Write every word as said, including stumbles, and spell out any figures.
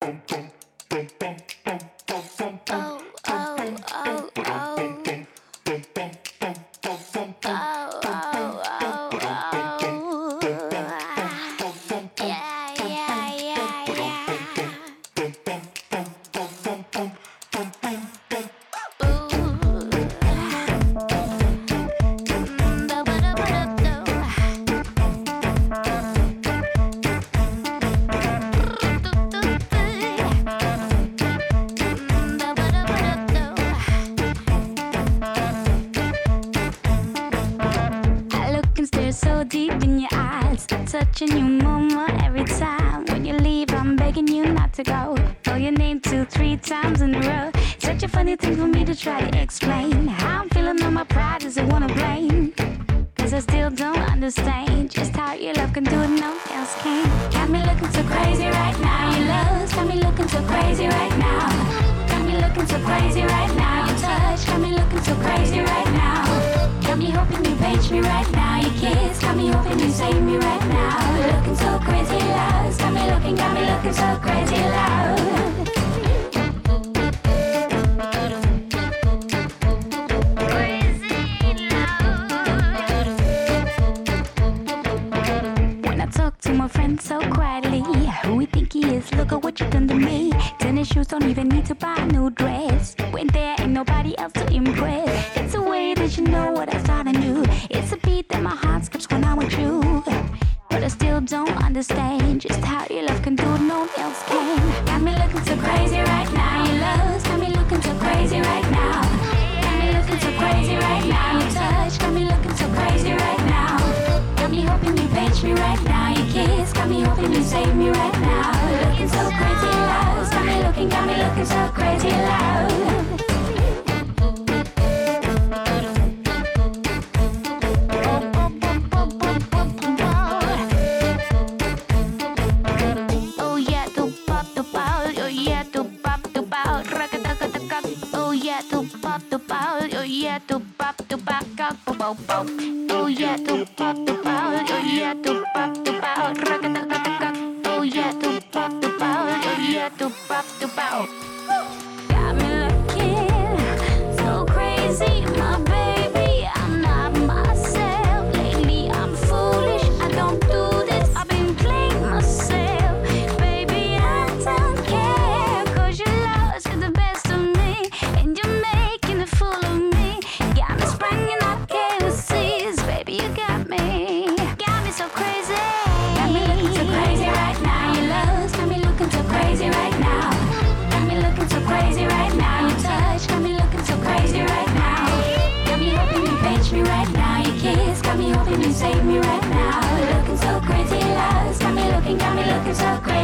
Touching you, mama, every time when you leave, I'm begging you not to go. Call your name two, three times in a row. Such a funny thing for me to try to explain. How I'm feeling on my pride, does it wanna blame? Cause I still don't understand just how your love can do it, no one else can. Got me looking so crazy right now. Your love's got me looking so crazy right now. Got me looking so crazy right now. Your touch got me looking so crazy right now. Got me hoping you page me right now. Your kiss got me hoping you save me right now. Looking so crazy loud. Got me looking, got me looking so crazy loud. So quietly, who we think he is, look at what you done to me. Tennis shoes don't even need to buy a new dress. When there ain't nobody else to impress. It's a way that you know what I thought I knew. It's a beat that my heart skips when I'm with you. But I still don't understand just how your love can do it, no one else can. Got me looking so crazy right now. Your love's got me looking so crazy right now. Got me looking so crazy right now. Your touch got me looking so crazy right now. Got me hoping you page me right now. Your kiss got me hoping you save me right now. Looking so crazy loud. Got me looking, got me looking so crazy loud. Oh yeah, do pop do pow. Oh yeah, do pop do pow. Oh yeah, do pop do pow. Oh yeah, do pop do pow. Oh yeah, do pop do pow. Oh yeah, do pop do pow. Oh yeah, do pop do pow. Oh yeah, do pop do pow. Got me looking so crazy, my baby. I'm not myself. Lately I'm foolish. I don't do this. I've been playing myself. Baby, I don't care. Cause your love's got the best of me. And you're making a fool of me. Got me spranging up K O Cs. Baby, you got me. Got me so crazy. Got me looking so crazy right now. Your love's got me looking so crazy right now. Got me looking so crazy right now. Your touch got me looking so crazy right now. Got me hoping you page me right now. Your kiss got me hoping you save me right now. Looking so crazy loud. Got me looking, got me looking so crazy.